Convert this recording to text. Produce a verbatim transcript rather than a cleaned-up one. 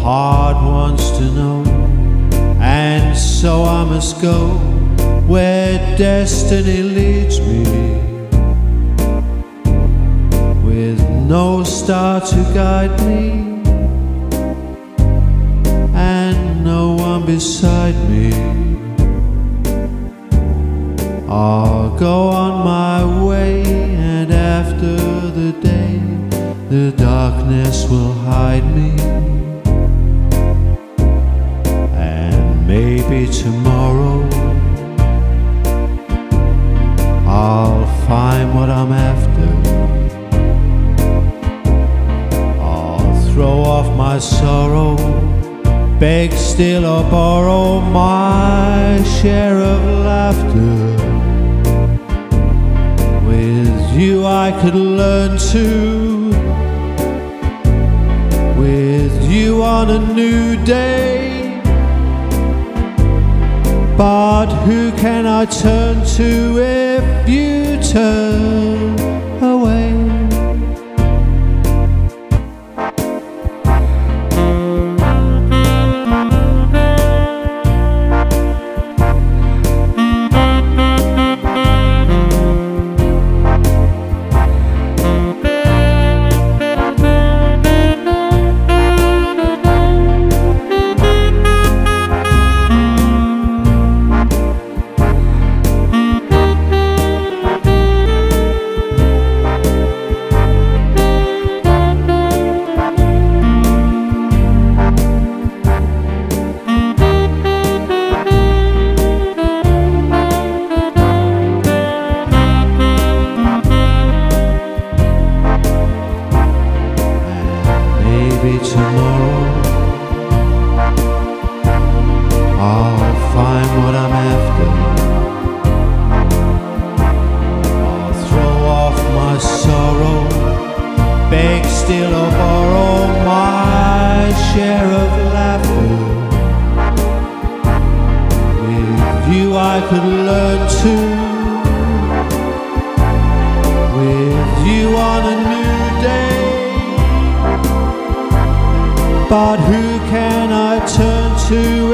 heart wants to know, and so I must go where destiny leads me, with no star to guide me and no one beside me. I'll go on my way, and after the day the darkness will hide me, and maybe tomorrow I'll find what I'm after. I'll throw off my sorrow, beg, steal or borrow my share of laughter. With you I could learn to, with you on a new day. But who can I turn to if you turn away? Tomorrow I'll find what I'm after. I'll throw off my sorrow, beg, steal or borrow my share of laughter. With you I could learn to, with you on a new day. But who can I turn to